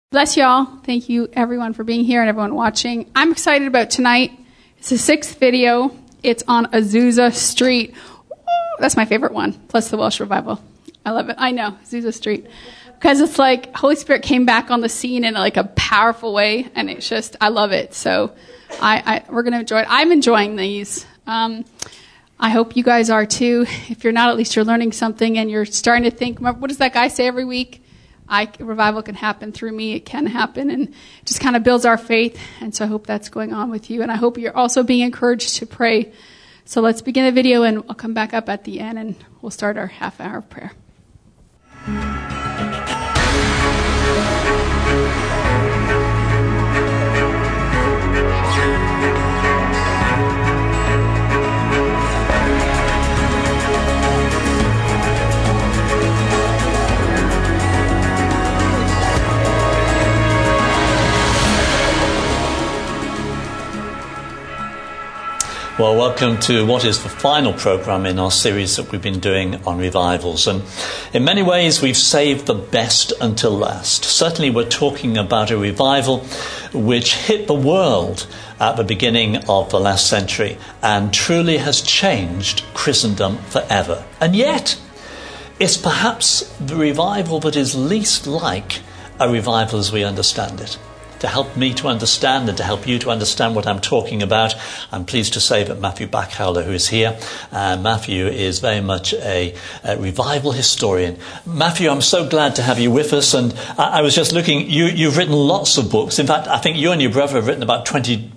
Bless y'all. Thank you, everyone, for being here and everyone watching. I'm excited about tonight. It's the 6th video. It's on Azusa Street. Woo! That's my favorite one, plus the Welsh Revival. I love it. I know, Azusa Street. Because it's like Holy Spirit came back on the scene in like a powerful way, and it's just, I love it. So we're going to enjoy it. I'm enjoying these. I hope you guys are too. If you're not, at least you're learning something and you're starting to think, what does that guy say every week? Revival can happen through me. It can happen, and it just kind of builds our faith. And so I hope that's going on with you. And I hope you're also being encouraged to pray. So let's begin the video, and I'll come back up at the end, and we'll start our half hour of prayer. Well, welcome to what is the final program in our series that we've been doing on revivals. And in many ways, we've saved the best until last. Certainly, we're talking about a revival which hit the world at the beginning of the last century and truly has changed Christendom forever. And yet, it's perhaps the revival that is least like a revival as we understand it. To help me to understand and to help you to understand what I'm talking about, I'm pleased to say that Matthew Backhauler, who is here, Matthew is very much a revival historian. Matthew, I'm so glad to have you with us, and I was just looking, you've written lots of books. In fact, I think you and your brother have written about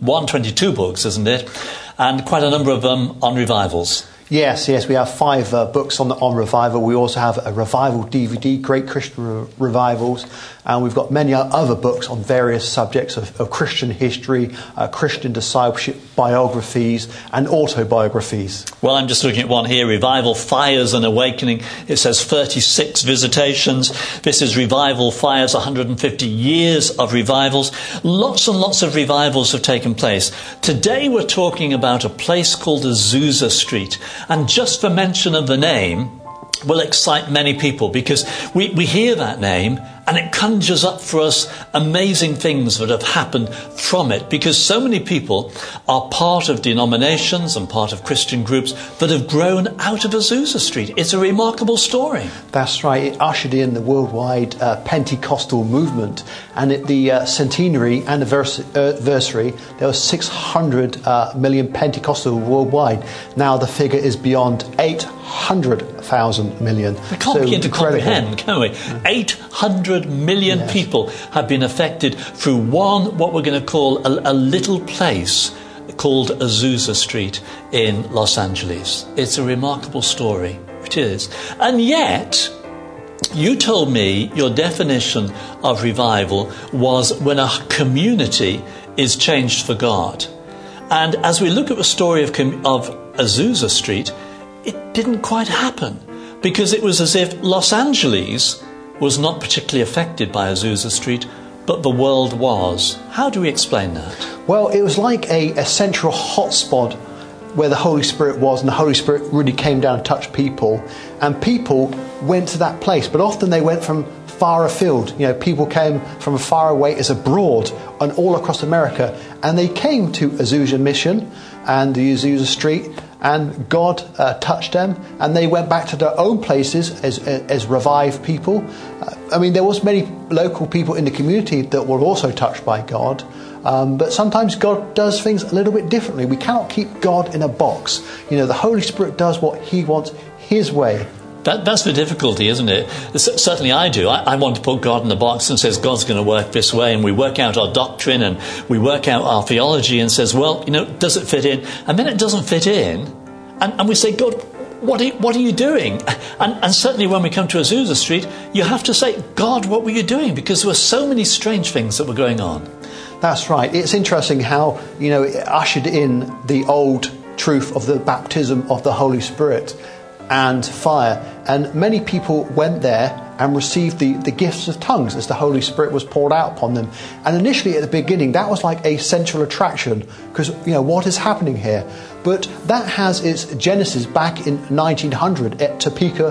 22 books, isn't it? And quite a number of them on revivals. Yes, we have 5 books on revival. We also have a revival DVD, Great Christian Revivals, and we've got many other books on various subjects of Christian history, Christian discipleship, biographies, and autobiographies. Well, I'm just looking at one here, Revival Fires and Awakening. It says 36 visitations. This is Revival Fires, 150 years of revivals. Lots and lots of revivals have taken place. Today we're talking about a place called Azusa Street. And just the mention of the name will excite many people, because we hear that name and it conjures up for us amazing things that have happened from it, because so many people are part of denominations and part of Christian groups that have grown out of Azusa Street. It's a remarkable story. That's right. It ushered in the worldwide Pentecostal movement, and at the centenary anniversary, there were 600 million Pentecostal worldwide. Now the figure is beyond 800,000 million. We can't begin to comprehend, can we? 800 million people have been affected through what we're going to call a little place called Azusa Street in Los Angeles. It's a remarkable story. It is. And yet, you told me your definition of revival was when a community is changed for God. And as we look at the story of Azusa Street, it didn't quite happen, because it was as if Los Angeles was not particularly affected by Azusa Street, but the world was. How do we explain that? Well, it was like a central hotspot where the Holy Spirit was, and the Holy Spirit really came down and touched people, and people went to that place, but often they went from far afield. You know, people came from far away as abroad and all across America, and they came to Azusa Mission and the Azusa Street, and God touched them, and they went back to their own places as revived people. I mean, there was many local people in the community that were also touched by God, but sometimes God does things a little bit differently. We cannot keep God in a box. You know, the Holy Spirit does what He wants, His way. That's the difficulty, isn't it? Certainly I do. I want to put God in the box and says God's going to work this way, and we work out our doctrine and we work out our theology and says, well, you know, does it fit in? And then it doesn't fit in, and we say, God, what are you doing? And certainly when we come to Azusa Street, you have to say, God, what were you doing? Because there were so many strange things that were going on. That's right. It's interesting how, you know, it ushered in the old truth of the baptism of the Holy Spirit and fire, and many people went there and received the gifts of tongues as the Holy Spirit was poured out upon them. And initially at the beginning that was like a central attraction, because, you know, what is happening here? But that has its genesis back in 1900 at Topeka,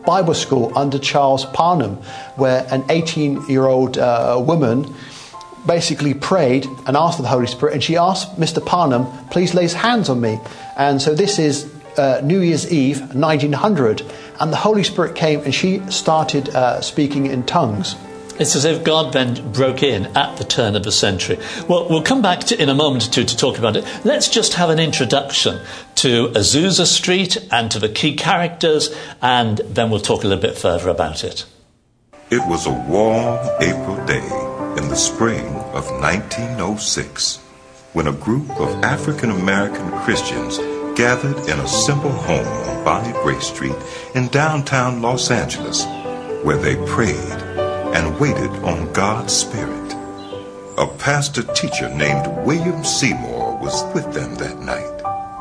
Bible school under Charles Parham, where an 18-year-old woman basically prayed and asked for the Holy Spirit, and she asked Mr. Parham, please lay his hands on me. And so this is New Year's Eve, 1900, and the Holy Spirit came and she started speaking in tongues. It's as if God then broke in at the turn of the century. Well, we'll come back in a moment or two to talk about it. Let's just have an introduction to Azusa Street and to the key characters, and then we'll talk a little bit further about it. It was a warm April day in the spring of 1906 when a group of African-American Christians gathered in a simple home on Bonnie Brae Street in downtown Los Angeles, where they prayed and waited on God's Spirit. A pastor-teacher named William Seymour was with them that night.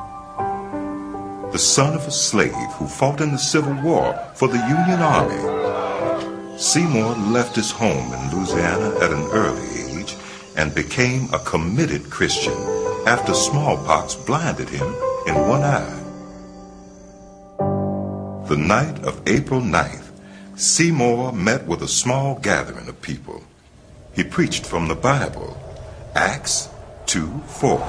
The son of a slave who fought in the Civil War for the Union Army, Seymour left his home in Louisiana at an early age and became a committed Christian after smallpox blinded him in one eye. The night of April 9th, Seymour met with a small gathering of people. He preached from the Bible, Acts 2:4.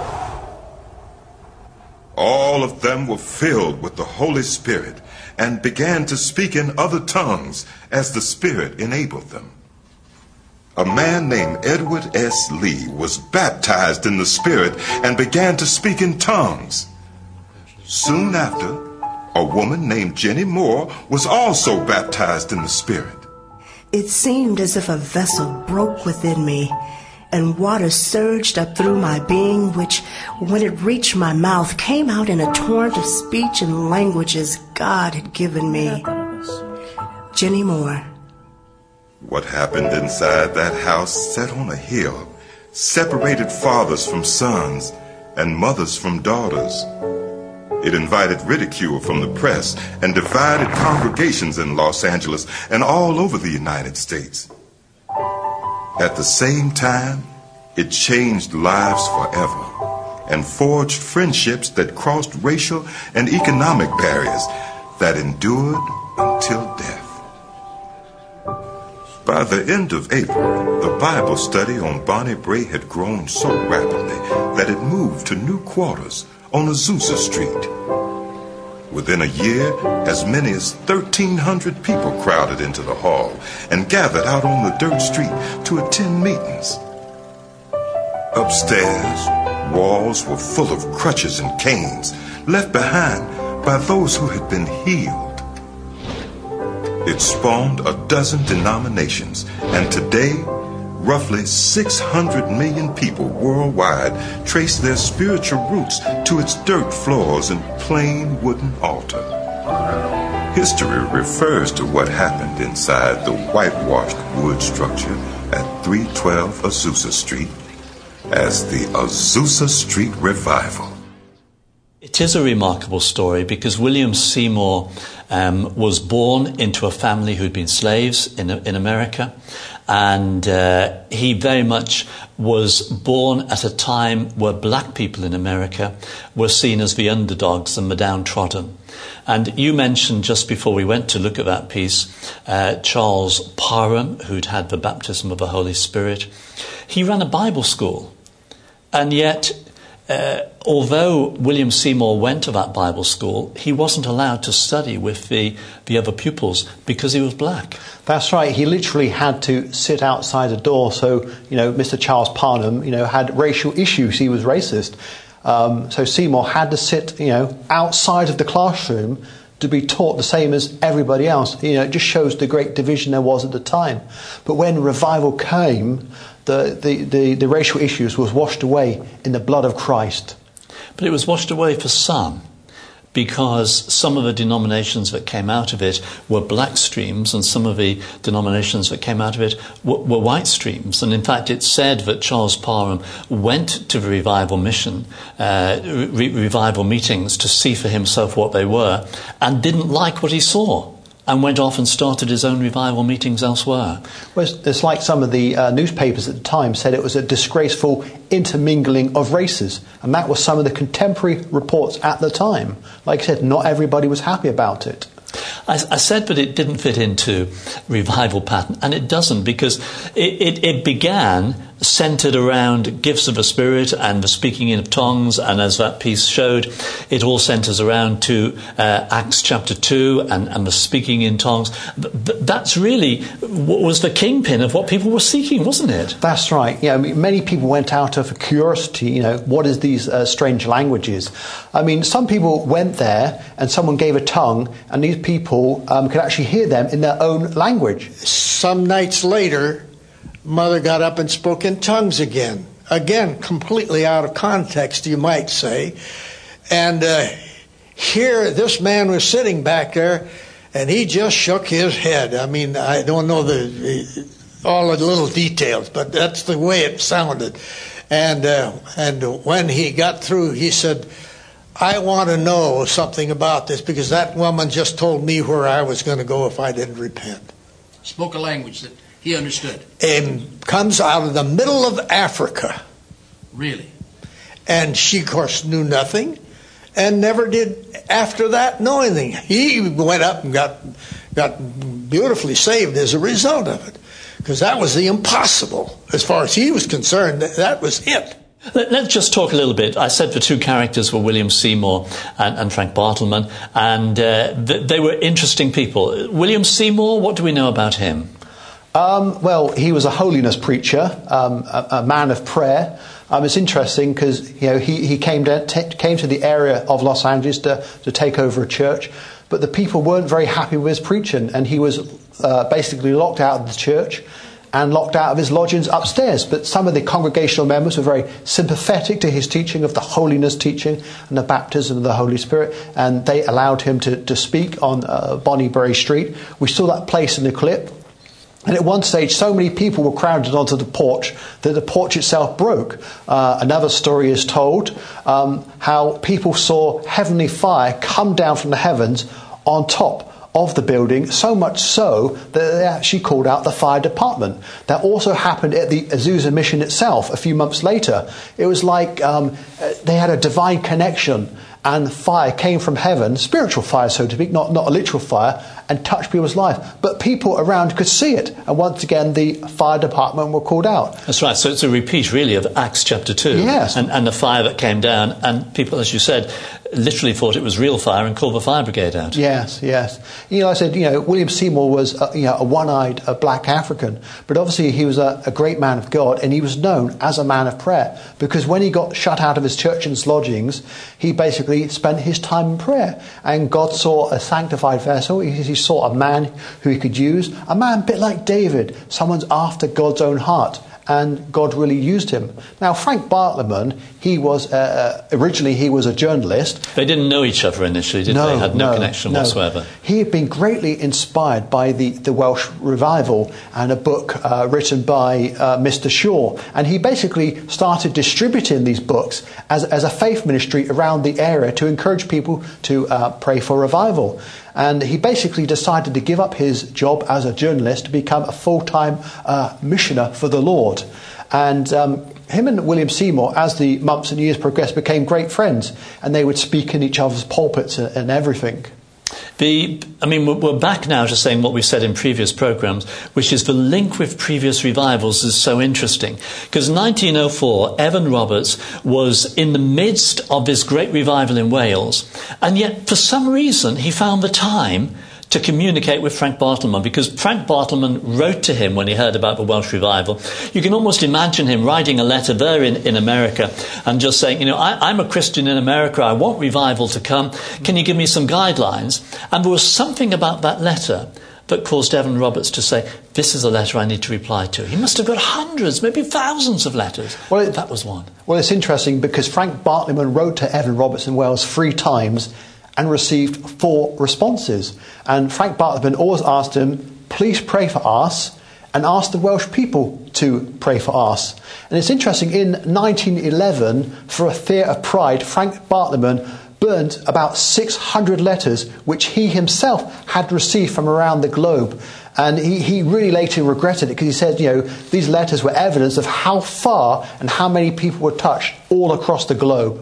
All of them were filled with the Holy Spirit and began to speak in other tongues as the Spirit enabled them. A man named Edward S. Lee was baptized in the Spirit and began to speak in tongues. Soon after, a woman named Jenny Moore was also baptized in the Spirit. It seemed as if a vessel broke within me, and water surged up through my being, which, when it reached my mouth, came out in a torrent of speech and languages God had given me. Jenny Moore. What happened inside that house sat on a hill, separated fathers from sons and mothers from daughters. It invited ridicule from the press and divided congregations in Los Angeles and all over the United States. At the same time, it changed lives forever and forged friendships that crossed racial and economic barriers that endured until death. By the end of April, the Bible study on Bonnie Brae had grown so rapidly that it moved to new quarters on Azusa Street. Within a year, as many as 1,300 people crowded into the hall and gathered out on the dirt street to attend meetings. Upstairs, walls were full of crutches and canes left behind by those who had been healed. It spawned a dozen denominations, and today, roughly 600 million people worldwide trace their spiritual roots to its dirt floors and plain wooden altar. History refers to what happened inside the whitewashed wood structure at 312 Azusa Street as the Azusa Street Revival. It is a remarkable story because William Seymour was born into a family who'd been slaves in America, and he very much was born at a time where black people in America were seen as the underdogs and the downtrodden. And you mentioned just before we went to look at that piece, Charles Parham, who'd had the baptism of the Holy Spirit. He ran a Bible school, and yet although William Seymour went to that Bible school, he wasn't allowed to study with the other pupils because he was black. That's right. He literally had to sit outside the door. So, Mr. Charles Parham, had racial issues. He was racist. So Seymour had to sit, outside of the classroom to be taught the same as everybody else. It just shows the great division there was at the time. But when revival came, the racial issues was washed away in the blood of Christ. But it was washed away for some, because some of the denominations that came out of it were black streams, and some of the denominations that came out of it were white streams. And in fact, it's said that Charles Parham went to the revival mission, revival meetings, to see for himself what they were, and didn't like what he saw, and went off and started his own revival meetings elsewhere. Well, it's like some of the newspapers at the time said it was a disgraceful intermingling of races, and that was some of the contemporary reports at the time. Like I said, not everybody was happy about it. I said, but it didn't fit into revival pattern, and it doesn't, because it began centered around gifts of the Spirit and the speaking in of tongues, and as that piece showed, it all centers around to Acts chapter 2 and the speaking in tongues. That's really what was the kingpin of what people were seeking, wasn't it? That's right. Yeah, I mean, many people went out of curiosity, what is these strange languages? I mean, some people went there and someone gave a tongue, and these people could actually hear them in their own language. Some nights later, Mother got up and spoke in tongues again. Again, completely out of context, you might say. And here, this man was sitting back there, and he just shook his head. I mean, I don't know all the little details, but that's the way it sounded. And when he got through, he said, I want to know something about this, because that woman just told me where I was going to go if I didn't repent. Spoke a language that he understood. And comes out of the middle of Africa. Really? And she, of course, knew nothing, and never did, after that, know anything. He went up and got beautifully saved as a result of it, because that was the impossible. As far as he was concerned, that was it. Let's just talk a little bit. I said the two characters were William Seymour and Frank Bartleman, and they were interesting people. William Seymour, what do we know about him? Well, he was a holiness preacher, a man of prayer. It's interesting because he came to the area of Los Angeles to take over a church, but the people weren't very happy with his preaching, and he was basically locked out of the church and locked out of his lodgings upstairs. But some of the congregational members were very sympathetic to his teaching of the holiness teaching and the baptism of the Holy Spirit, and they allowed him to speak on Bonniebury Street. We saw that place in the clip. And at one stage, so many people were crowded onto the porch that the porch itself broke. Another story is told how people saw heavenly fire come down from the heavens on top of the building, so much so that they actually called out the fire department. That also happened at the Azusa Mission itself a few months later. It was like they had a divine connection, and fire came from heaven, spiritual fire, so to speak, not a literal fire, and touched people's life. But people around could see it, and once again the fire department were called out. That's right, so it's a repeat really of Acts chapter 2. Yes. And the fire that came down, and people, as you said, literally thought it was real fire and called the fire brigade out. Yes. I said, William Seymour was a one-eyed black African, but obviously he was a great man of God, and he was known as a man of prayer, because when he got shut out of his church and his lodgings, he basically spent his time in prayer, and God saw a sanctified vessel. He saw a man who he could use, a man a bit like David, someone's after God's own heart. And God really used him. Now, Frank Bartleman, he was originally he was a journalist. They didn't know each other initially, did they? Had no connection whatsoever. He had been greatly inspired by the Welsh revival and a book written by Mr. Shaw. And he basically started distributing these books as a faith ministry around the area to encourage people to pray for revival. And he basically decided to give up his job as a journalist to become a full-time missioner for the Lord. And him and William Seymour, as the months and years progressed, became great friends. And they would speak in each other's pulpits and everything. We're back now to saying what we said in previous programmes, which is the link with previous revivals is so interesting. Because in 1904, Evan Roberts was in the midst of this great revival in Wales, and yet for some reason he found the time to communicate with Frank Bartleman, because Frank Bartleman wrote to him when he heard about the Welsh revival. You can almost imagine him writing a letter there in America and just saying, I'm a Christian in America, I want revival to come, can you give me some guidelines? And there was something about that letter that caused Evan Roberts to say, this is a letter I need to reply to. He must have got hundreds, maybe thousands of letters. Well, that was one. Well, it's interesting because Frank Bartleman wrote to Evan Roberts in Wales 3 times and received 4 responses. And Frank Bartleman always asked him, please pray for us, and asked the Welsh people to pray for us. And it's interesting, in 1911, for a fear of pride, Frank Bartleman burned about 600 letters which he himself had received from around the globe. And he really later regretted it, because he said, these letters were evidence of how far and how many people were touched all across the globe.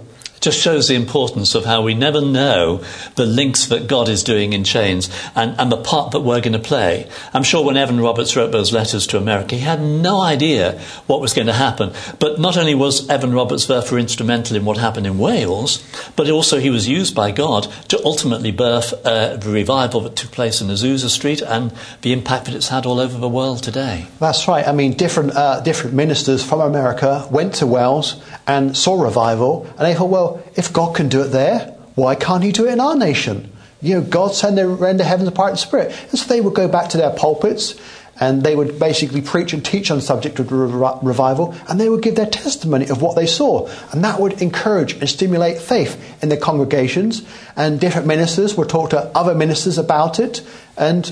just shows the importance of how we never know the links that God is doing in chains and the part that we're going to play. I'm sure when Evan Roberts wrote those letters to America, he had no idea what was going to happen. But not only was Evan Roberts therefore instrumental in what happened in Wales, but also he was used by God to ultimately birth the revival that took place in Azusa Street and the impact that it's had all over the world today. That's right. I mean, different ministers from America went to Wales and saw revival, and they thought, well, if God can do it there, why can't he do it in our nation? God said they render heaven apart in spirit. And so they would go back to their pulpits, and they would basically preach and teach on the subject of revival, and they would give their testimony of what they saw. And that would encourage and stimulate faith in their congregations, and different ministers would talk to other ministers about it, and,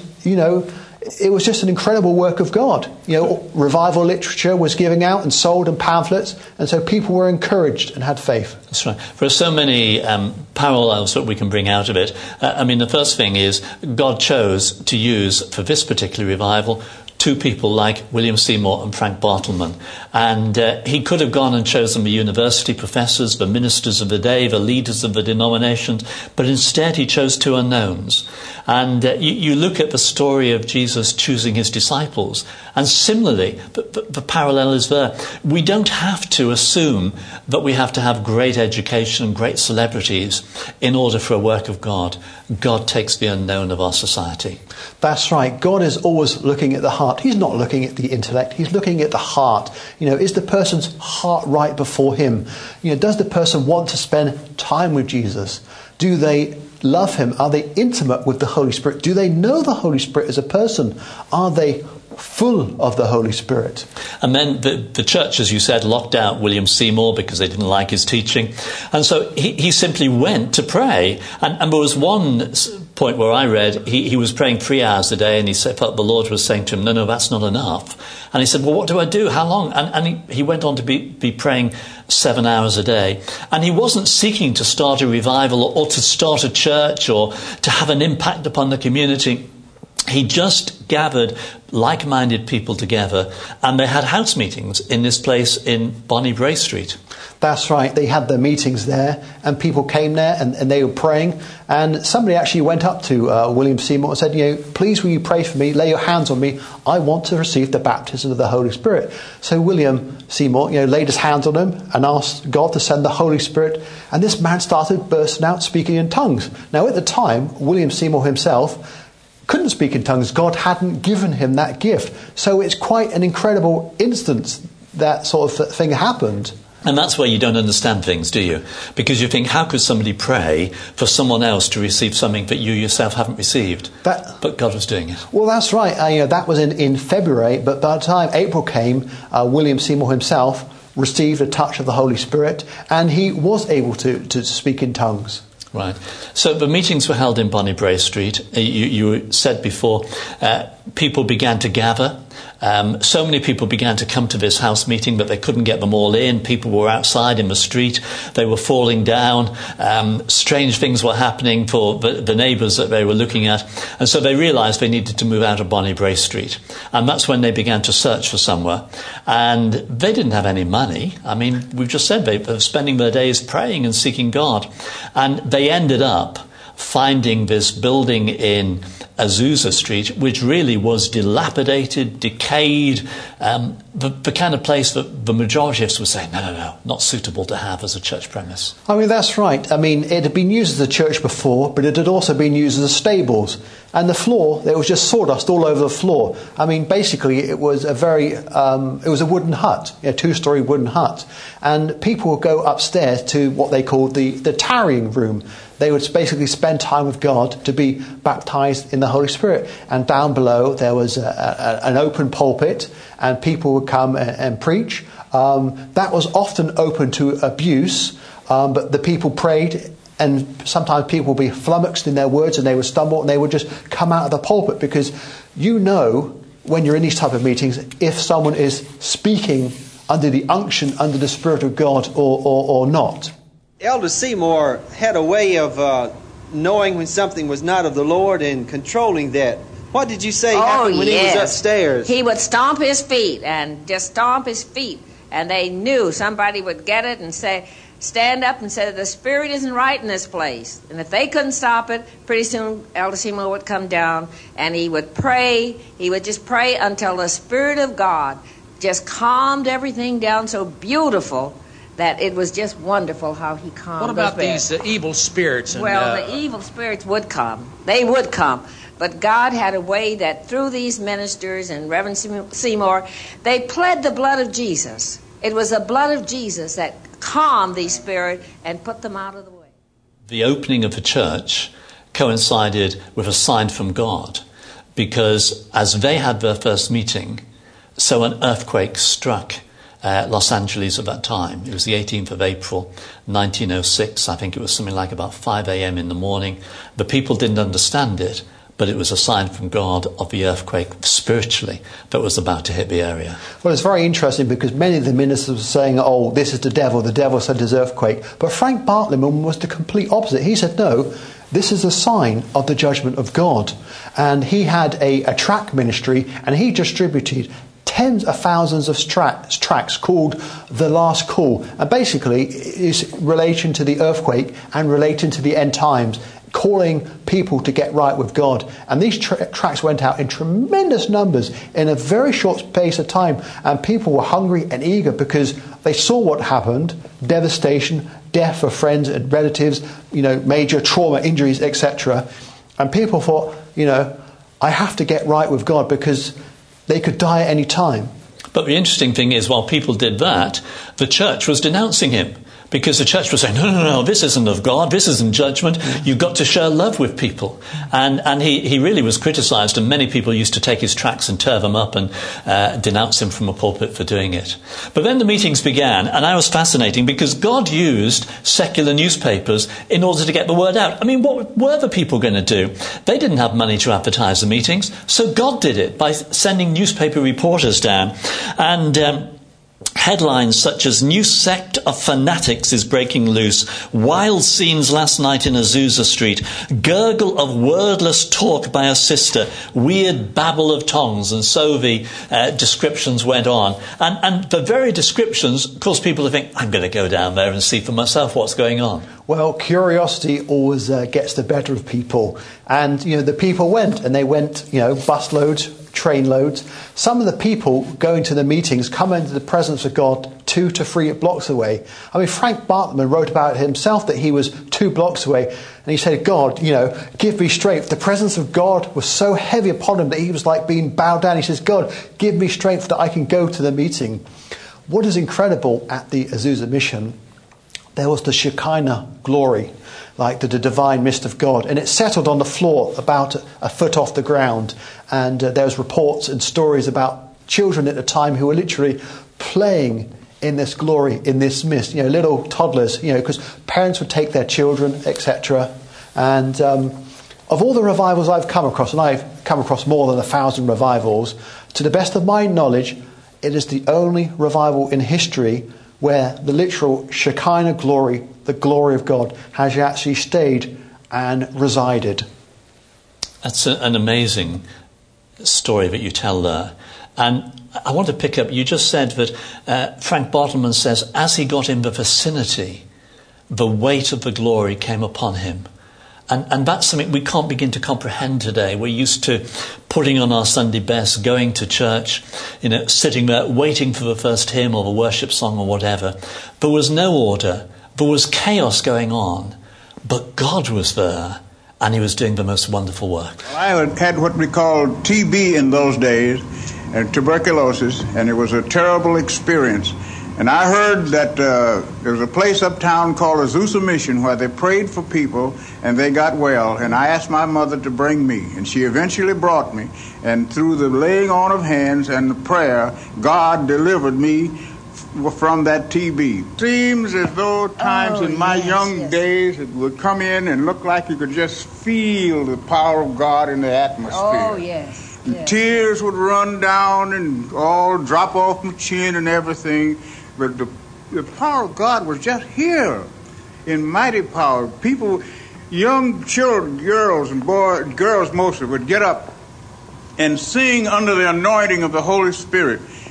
it was just an incredible work of God. Revival literature was giving out and sold in pamphlets, and so people were encouraged and had faith. That's right. There are so many parallels that we can bring out of it. The first thing is God chose to use, for this particular revival, two people like William Seymour and Frank Bartleman. And he could have gone and chosen the university professors, the ministers of the day, the leaders of the denominations, but instead he chose two unknowns. And you look at the story of Jesus choosing his disciples, and similarly, the parallel is there. We don't have to assume that we have to have great education and great celebrities in order for a work of God. God takes the unknown of our society. That's right. God is always looking at the heart. He's not looking at the intellect. He's looking at the heart. Is the person's heart right before him? Does the person want to spend time with Jesus? Do they love him? Are they intimate with the Holy Spirit? Do they know the Holy Spirit as a person? Are they full of the Holy Spirit? And then the church, as you said, locked out William Seymour because they didn't like his teaching. And so he simply went to pray. And there was one point where I read he was praying 3 hours a day, and he felt the Lord was saying to him, no, that's not enough. And he said, well, what do I do? How long? And he went on to be praying 7 hours a day. And he wasn't seeking to start a revival or to start a church or to have an impact upon the community. He just gathered like-minded people together, and they had house meetings in this place in Bonnie Bray Street. That's right. They had their meetings there, and people came there, and they were praying. And somebody actually went up to William Seymour and said, please will you pray for me, lay your hands on me, I want to receive the baptism of the Holy Spirit. So William Seymour, laid his hands on him and asked God to send the Holy Spirit, and this man started bursting out speaking in tongues. Now at the time, William Seymour himself couldn't speak in tongues. God hadn't given him that gift. So it's quite an incredible instance that sort of thing happened. And that's where you don't understand things, do you? Because you think, how could somebody pray for someone else to receive something that you yourself haven't received? But God was doing it. Well, that's right. That was in February, but by the time April came, William Seymour himself received a touch of the Holy Spirit, and he was able to speak in tongues. Right. So the meetings were held in Bonnie Bray Street. You said before, people began to gather. So many people began to come to this house meeting that they couldn't get them all in. People were outside in the street. They were falling down. Strange things were happening for the neighbours that they were looking at. And so they realised they needed to move out of Bonnie Bray Street. And that's when they began to search for somewhere. And they didn't have any money. We've just said they were spending their days praying and seeking God. And they ended up finding this building in Azusa Street, which really was dilapidated, decayed, the kind of place that the majority of us would say, no, not suitable to have as a church premise. That's right. It had been used as a church before, but it had also been used as a stables. And the floor, there was just sawdust all over the floor. Basically, it was it was a wooden hut, a 2-story wooden hut. And people would go upstairs to what they called the tarrying room. They would basically spend time with God to be baptized in the Holy Spirit. And down below, there was an open pulpit, and people would come and preach. That was often open to abuse, but the people prayed, and sometimes people would be flummoxed in their words, and they would stumble, and they would just come out of the pulpit, because when you're in these type of meetings, if someone is speaking under the unction, under the Spirit of God, or not. Elder Seymour had a way of knowing when something was not of the Lord and controlling that. What did you say happened when he was upstairs? He would stomp his feet and just stomp his feet. And they knew somebody would get it and say, stand up and say the spirit isn't right in this place. And if they couldn't stop it, pretty soon Elder Seymour would come down and he would pray. He would just pray until the Spirit of God just calmed everything down so beautiful that it was just wonderful how he calmed. What about these evil spirits? Well, the evil spirits would come. They would come. But God had a way that through these ministers and Reverend Seymour, they pled the blood of Jesus. It was the blood of Jesus that calmed these spirits and put them out of the way. The opening of the church coincided with a sign from God, because as they had their first meeting, so an earthquake struck Los Angeles at that time. It was the 18th of April, 1906. I think it was something like about 5 a.m. in the morning. The people didn't understand it, but it was a sign from God of the earthquake spiritually that was about to hit the area. Well, it's very interesting because many of the ministers were saying, oh, this is the devil sent his earthquake. But Frank Bartleman was the complete opposite. He said, no, this is a sign of the judgment of God. And he had a tract ministry, and he distributed tens of thousands of tracts called The Last Call. And basically, it's relation to the earthquake and relating to the end times, calling people to get right with God. And these tracts went out in tremendous numbers in a very short space of time. And people were hungry and eager because they saw what happened, devastation, death of friends and relatives, major trauma, injuries, etc. And people thought, I have to get right with God because they could die at any time. But the interesting thing is, while people did that, the church was denouncing him. Because the church was saying, no, this isn't of God, this isn't judgment, you've got to share love with people. And he really was criticised, and many people used to take his tracts and tear them up and denounce him from a pulpit for doing it. But then the meetings began, and I was fascinating because God used secular newspapers in order to get the word out. I mean, what were the people going to do? They didn't have money to advertise the meetings, so God did it by sending newspaper reporters down. And headlines such as "New sect of fanatics is breaking loose," "Wild scenes last night in Azusa Street," "Gurgle of wordless talk by a sister," "Weird babble of tongues," and so the descriptions went on. And the very descriptions caused people to think, I'm going to go down there and see for myself what's going on. Well, curiosity always gets the better of people. And, the people went, and they went, bus loads, train loads. Some of the people going to the meetings come into the presence of God 2 to 3 blocks away. I mean, Frank Bartleman wrote about himself that he was 2 blocks away, and he said, God, give me strength. The presence of God was so heavy upon him that he was like being bowed down. He says, God, give me strength that I can go to the meeting. What is incredible at the Azusa Mission, there was the Shekinah glory, like the divine mist of God, and it settled on the floor about a foot off the ground. And there was reports and stories about children at the time who were literally playing in this glory, in this mist, little toddlers, because parents would take their children, etc. And of all the revivals I've come across, and I've come across more than 1,000 revivals, to the best of my knowledge, it is the only revival in history where the literal Shekinah glory, the glory of God, has actually stayed and resided. That's an amazing story that you tell there. And I want to pick up, you just said that Frank Bartleman says, as he got in the vicinity, the weight of the glory came upon him. And that's something we can't begin to comprehend today. We're used to putting on our Sunday best, going to church, sitting there waiting for the first hymn or the worship song or whatever. There was no order. There was chaos going on. But God was there, and he was doing the most wonderful work. Well, I had what we called TB in those days, tuberculosis, and it was a terrible experience. And I heard that there was a place uptown called Azusa Mission where they prayed for people and they got well. And I asked my mother to bring me, and she eventually brought me. And through the laying on of hands and the prayer, God delivered me from that TB. Seems as though times in my young days it would come in and look like you could just feel the power of God in the atmosphere. Oh, yes. Yes. Tears would run down and all drop off my chin and everything. But the power of God was just here in mighty power. People, young children, girls and boys, girls mostly, would get up and sing under the anointing of the Holy Spirit.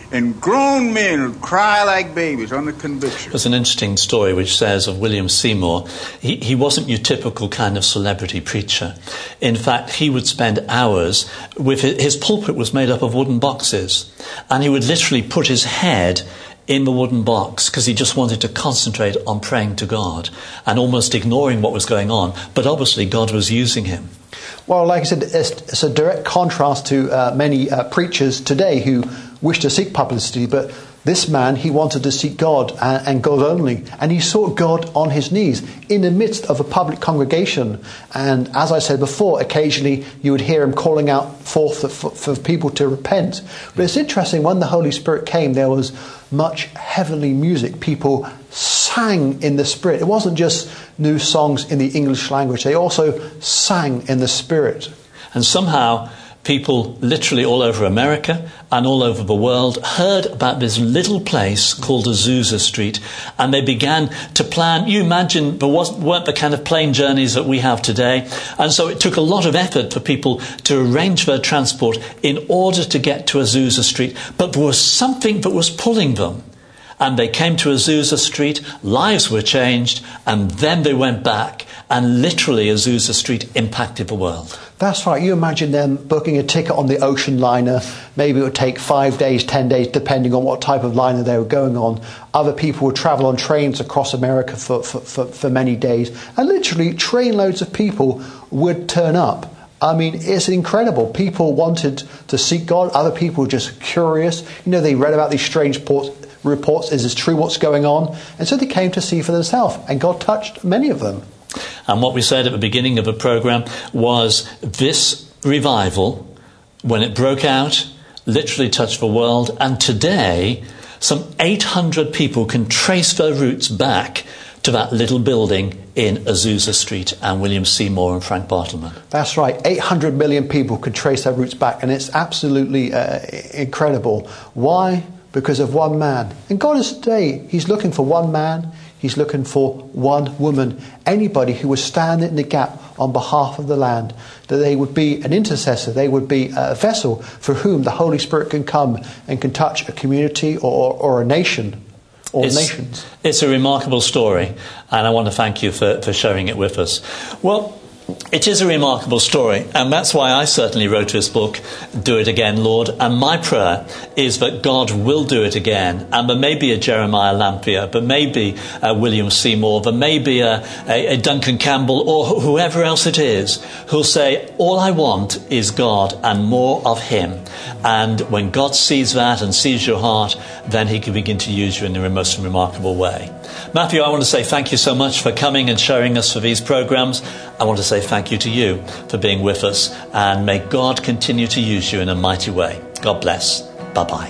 and grown men would cry like babies under conviction. There's an interesting story which says of William Seymour, he wasn't your typical kind of celebrity preacher. In fact, he would spend hours with his pulpit was made up of wooden boxes, and he would literally put his head in the wooden box because he just wanted to concentrate on praying to God and almost ignoring what was going on. But obviously God was using him. Well, like I said, it's a direct contrast to many preachers today who wish to seek publicity, but this man, he wanted to seek God and God only. And he sought God on his knees in the midst of a public congregation. And as I said before, occasionally you would hear him calling out forth for people to repent. But it's interesting, when the Holy Spirit came, there was much heavenly music. People sang in the Spirit. It wasn't just new songs in the English language. They also sang in the Spirit. And somehow people literally all over America and all over the world heard about this little place called Azusa Street, and they began to plan. You imagine there weren't the kind of plane journeys that we have today, and so it took a lot of effort for people to arrange their transport in order to get to Azusa Street. But there was something that was pulling them, and they came to Azusa Street, lives were changed, and then they went back, and literally Azusa Street impacted the world. That's right. You imagine them booking a ticket on the ocean liner. Maybe it would take 5 days, 10 days, depending on what type of liner they were going on. Other people would travel on trains across America for many days. And literally trainloads of people would turn up. I mean, it's incredible. People wanted to seek God. Other people were just curious. You know, they read about these strange reports. Is this true? What's going on? And so they came to see for themselves. And God touched many of them. And what we said at the beginning of the programme was this revival, when it broke out, literally touched the world. And today, some 800 people can trace their roots back to that little building in Azusa Street and William Seymour and Frank Bartleman. That's right. 800 million people could trace their roots back. And it's absolutely incredible. Why? Because of one man. And God is today, he's looking for one man. He's looking for one woman, anybody who would stand in the gap on behalf of the land, that they would be an intercessor, they would be a vessel for whom the Holy Spirit can come and can touch a community or a nation or nations. It's a remarkable story, and I want to thank you for sharing it with us. Well, it is a remarkable story, and that's why I certainly wrote this book, Do It Again, Lord. And my prayer is that God will do it again. And there may be a Jeremiah Lampier, there may be a William Seymour, there may be a Duncan Campbell, or whoever else it is, who'll say, all I want is God and more of him. And when God sees that and sees your heart, then he can begin to use you in the most remarkable way. Matthew, I want to say thank you so much for coming and showing us for these programs. I want to say thank you to you for being with us, and may God continue to use you in a mighty way. God bless. Bye-bye.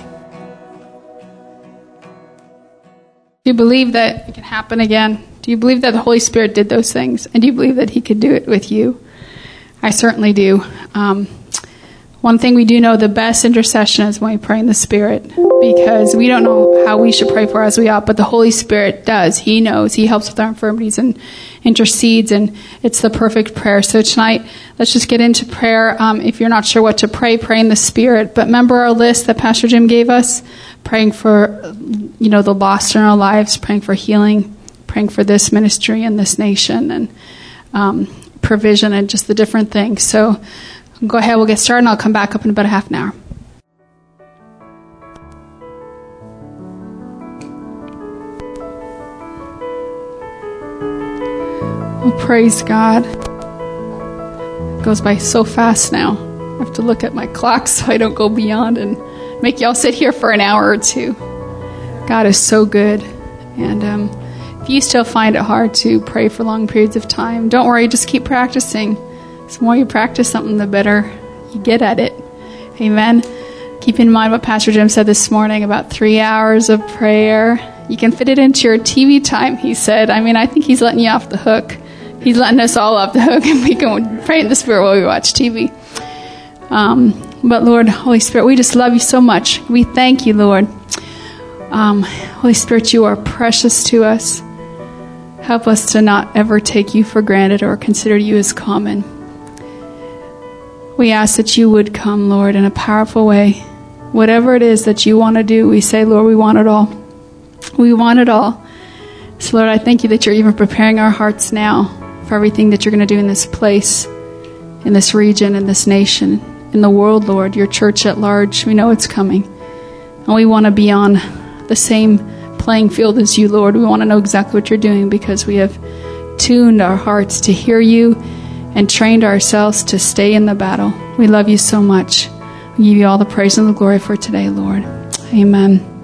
Do you believe that it can happen again? Do you believe that the Holy Spirit did those things? And do you believe that he could do it with you? I certainly do. One thing we do know, the best intercession is when we pray in the Spirit, because we don't know how we should pray for as we ought, but the Holy Spirit does. He knows. He helps with our infirmities and intercedes, and it's the perfect prayer. So tonight, let's just get into prayer. If you're not sure what to pray, pray in the Spirit. But remember our list that Pastor Jim gave us, praying for, the lost in our lives, praying for healing, praying for this ministry and this nation, and provision, and just the different things. So go ahead, we'll get started, and I'll come back up in about a half an hour. Oh, praise God. It goes by so fast now. I have to look at my clock so I don't go beyond and make y'all sit here for an hour or two. God is so good. And if you still find it hard to pray for long periods of time, don't worry, just keep practicing. The more you practice something, the better you get at it. Amen. Keep in mind what Pastor Jim said this morning about 3 hours of prayer. You can fit it into your TV time, he said. I think he's letting you off the hook. He's letting us all off the hook, and we can pray in the Spirit while we watch TV. But Lord, Holy Spirit, we just love you so much. We thank you, Lord. Holy Spirit, you are precious to us. Help us to not ever take you for granted or consider you as common. We ask that you would come, Lord, in a powerful way. Whatever it is that you want to do, we say, Lord, we want it all. We want it all. So, Lord, I thank you that you're even preparing our hearts now for everything that you're going to do in this place, in this region, in this nation, in the world, Lord, your church at large. We know it's coming. And we want to be on the same playing field as you, Lord. We want to know exactly what you're doing because we have tuned our hearts to hear you and trained ourselves to stay in the battle. We love you so much. We give you all the praise and the glory for today, Lord. Amen.